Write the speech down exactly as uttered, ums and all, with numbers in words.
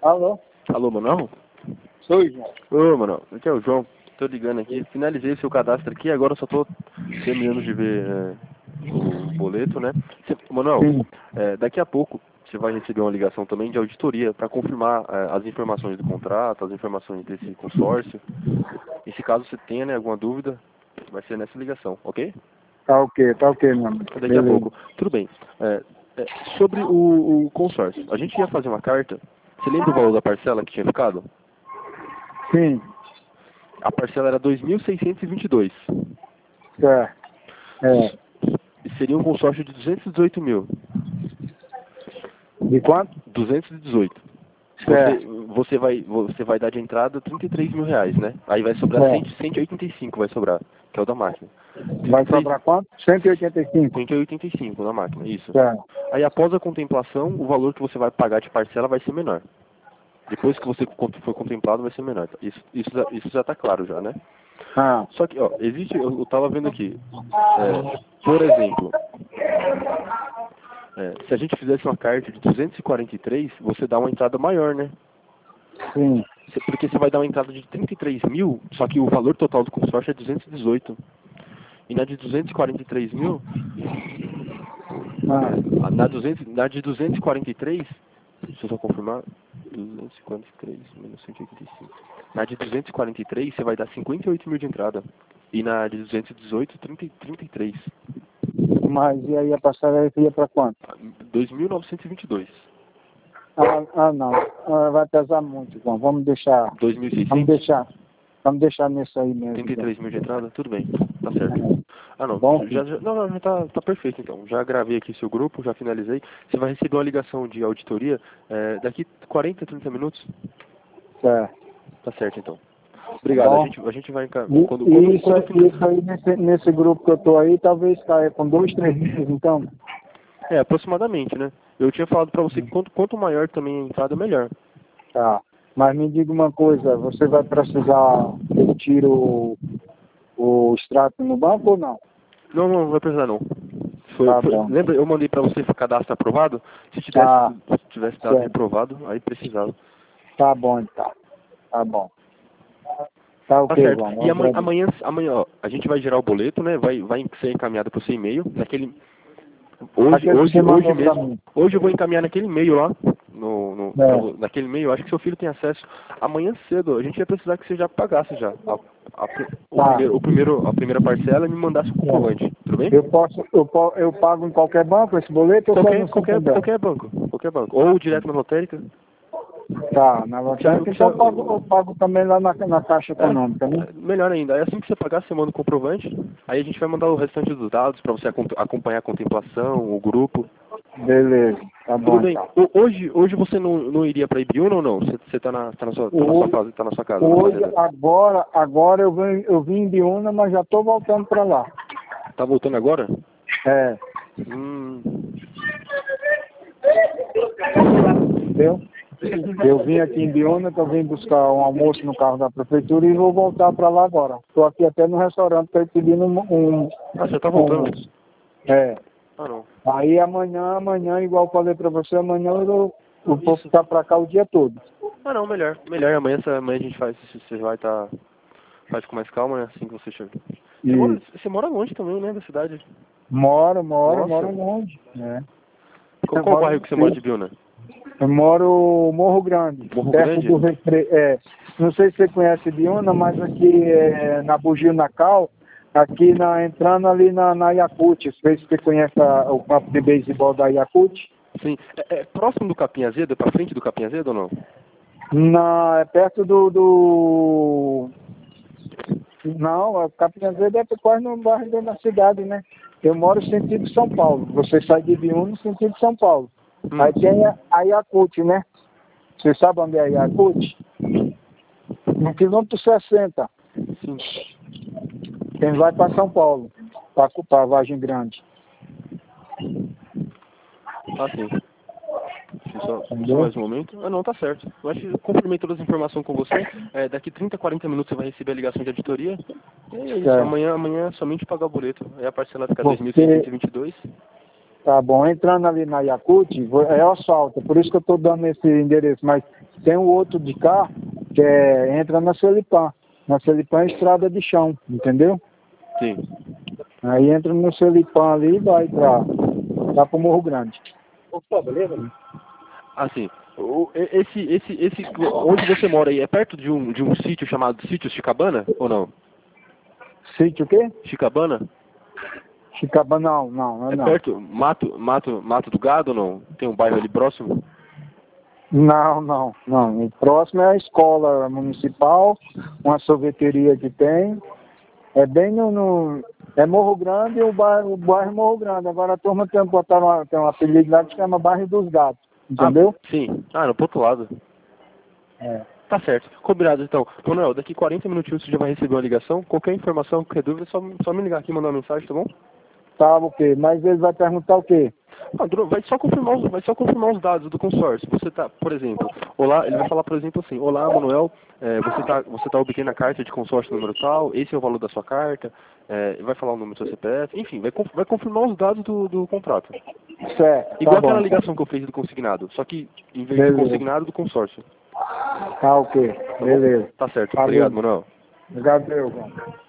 Alô? Alô, Manuel? Sou o João. Ô, Manuel, aqui é o João. Tô ligando aqui. Finalizei o seu cadastro aqui, agora eu só tô terminando de ver é, o boleto, né? Cê, Manuel, Sim. é, daqui a pouco você vai receber uma ligação também de auditoria para confirmar é, as informações do contrato, as informações desse consórcio. E se caso você tenha, né, alguma dúvida, vai ser nessa ligação, ok? Tá ok, tá ok, meu amigo. Daqui Beleza. a pouco. Tudo bem. É, é, sobre o, o consórcio, a gente ia fazer uma carta. Você lembra o valor da parcela que tinha ficado? Sim, A parcela era dois mil seiscentos e vinte e dois. certo. É. E seria um consórcio de duzentos e dezoito mil. De quanto? duzentos e dezoito. Você, Certo. você, vai, você vai dar de entrada trinta e três mil reais, né? Aí vai sobrar É. cento e oitenta e cinco, vai sobrar, que é o da máquina. Vai sobrar quanto? cento e oitenta e cinco. cento e oitenta e cinco na máquina, isso. Certo. Aí após a contemplação, o valor que você vai pagar de parcela vai ser menor. Depois que você for contemplado, vai ser menor. Isso, isso, já- isso já está claro já, né? Ah, Só que, ó, existe, eu estava vendo aqui, é, por exemplo, é, se a gente fizesse uma carta de duzentos e quarenta e três, você dá uma entrada maior, né? sim. Cê- Porque você vai dar uma entrada de trinta e três mil, só que o valor total do consórcio é duzentos e dezoito. E na de duzentos e quarenta e três mil, Ah, é, na, duzentos, na de duzentos e quarenta e três, deixa eu só confirmar, duzentos e quarenta e três menos cento e oitenta e cinco. Na de duzentos e quarenta e três, você vai dar cinquenta e oito mil de entrada. E na de duzentos e dezoito, trinta, trinta e três. mas e aí a passagem ia pra quanto? dois mil novecentos e vinte e dois. Ah, ah não. Ah, vai pesar muito, João. Vamos deixar. dois mil e seiscentos? Vamos deixar. Vamos deixar nisso aí mesmo. trinta e três mil de João. entrada? Tudo bem, tá certo. Ah, não, Bom, já, já, não, não, já tá, tá perfeito então. Já gravei aqui seu grupo, já finalizei. Você vai receber uma ligação de auditoria é, daqui quarenta, trinta minutos. certo. Tá certo então. Obrigado, Bom, a gente, a gente vai encaminhar. e, Quando, e quando, isso, quando fin- isso aí nesse, nesse grupo que eu tô aí, talvez caia com dois, três meses, então. É, aproximadamente, né? Eu tinha falado pra você que quanto, quanto maior também a entrada, melhor. Tá. Mas me diga uma coisa, você vai precisar que eu tire o, o extrato no banco ou não? Não, não, não vai precisar não. Foi, Tá foi- bom. lembra, eu mandei pra você cadastro aprovado? Se tivesse, Tá, se tivesse dado certo. reprovado, aí precisava. Tá bom, então. Tá bom. Tá Tá ok, certo. João. E Eu amanhã, agradeço. amanhã, amanhã ó, a gente vai gerar o boleto, né? Vai, vai ser encaminhado pro seu e-mail. Naquele, hoje, Aquele que você hoje, hoje mandou pra mesmo. mim. Hoje eu vou encaminhar naquele e-mail lá. No, no, pra É. vo- naquele e-mail, eu acho que seu filho tem acesso. Amanhã cedo, a gente vai precisar que você já pagasse já. A, a, o Tá. primeiro, o primeiro, a primeira parcela e me mandasse o comprovante. Tudo bem? Eu posso, eu, po- eu pago em qualquer banco esse boleto ou só Qualquer, no qualquer, Santander? qualquer banco. Qualquer banco. Ou direto na lotérica. Tá, na O que você- o lotérica, que então eu pago, você- eu pago também lá na, na Caixa É, Econômica, né? é, melhor ainda. Aí assim que você pagar, você manda o comprovante. Aí a gente vai mandar o restante dos dados para você acom- acompanhar a contemplação, o grupo. Beleza, tá Tudo bom bem. então. O- Hoje, hoje você não, não iria para Ibiúna ou não? Você, você tá, na, tá, na sua, tá, na sua Hoje, fase, tá na sua casa, na hoje fazenda. agora, agora eu vim, eu vim de Una, mas já tô voltando pra lá. Tá voltando agora? É, Hum. entendeu? Eu vim aqui em Biúna, tô vindo buscar um almoço no carro da prefeitura e vou voltar pra lá agora. Tô aqui até no restaurante pra ir pedindo um, um, Ah, você tá um voltando? almoço. É. Ah, não. Aí amanhã, amanhã, igual eu falei pra você, amanhã eu, eu vou Isso. ficar pra cá o dia todo. Ah, não, melhor. Melhor. Amanhã, essa- amanhã a gente faz. Você vai estar. Faz com mais calma, né? Assim que você chega. Você mora, E você mora longe também, né? Da cidade. moro, moro, Nossa. moro longe. Né? Qual, Eu qual moro bairro no que você mora de sítio. Ibiúna? Eu moro Morro Grande, Morro perto Grande? do Recre... é, não sei se você conhece Biúna, mas aqui é, na Bugio Nacal, aqui na, entrando ali na, na Yakut, não sei se você conhece a, o campo de beisebol da Yakut. Sim. É, é próximo do Capim Azedo? É pra frente do Capim Azedo ou não? Na, é perto do, do... Não, a Capim Azedo é quase no bairro dentro da cidade, né? Eu moro no sentido São Paulo. Você sai de Biúna no sentido São Paulo. Hum. Aí tem a, a Yakut, né? Você sabe onde é a Yakut? No quilômetro sessenta. Sim. Quem vai para São Paulo, para a Vargem Grande. Ah, sim. Deixa eu só, só Entendeu? mais um momento. Ah, não, tá certo. Eu acho que eu confirmei todas as informações com você. É, daqui trinta, quarenta minutos você vai receber a ligação de auditoria. E é isso. É. Amanhã, amanhã é somente pagar o boleto. Aí a parcela fica Porque- dois mil seiscentos e vinte e dois. Tá bom, entrando ali na Yakut, vou- é asfalto, por isso que eu estou dando esse endereço. Mas Tem o outro de cá, que é, entra na Celipan. Na Celipan é estrada de chão, entendeu? Sim. Aí entra no Celipan ali e vai pra, lá pro Morro Grande. Opa, beleza? Assim, o, e- esse, esse, esse, onde você mora aí, é perto de um, de um sítio chamado Sítio Chicabana, ou não? Sítio o quê? Chicabana? Chicaba, não, não, É não. perto, Mato, Mato, Mato do Gado ou não? Tem um bairro ali próximo? Não, não, não. O próximo é a escola municipal, uma sorveteria que tem. É bem no, no- é Morro Grande e o bairro, o bairro Morro Grande. Agora a turma tem, botaram uma, tem um apelido lá que chama Bairro dos Gatos, entendeu? Ah, sim. Ah, no outro lado. É. Tá certo. Combinado, então. Manuel, daqui quarenta minutinhos você já vai receber uma ligação. Qualquer informação, qualquer dúvida, é só, só me ligar aqui e mandar uma mensagem, tá bom? Tá, ok. Mas ele vai perguntar o quê? Ah, Dro, vai só confirmar os, vai só confirmar os dados do consórcio. Você tá, por exemplo, olá, ele vai falar, por exemplo, assim, olá, Manuel, é, você tá, você tá obtendo a carta de consórcio número tal, esse é o valor da sua carta, é, vai falar o número do seu C P F, enfim, vai, conf- vai confirmar os dados do, do contrato. Certo, Igual tá bom. aquela ligação que eu fiz do consignado, só que em vez Beleza. do consignado, do consórcio. Tá, ok. Tá bom? Beleza. Tá certo. Valeu. Obrigado, Manuel. Obrigado, meu irmão.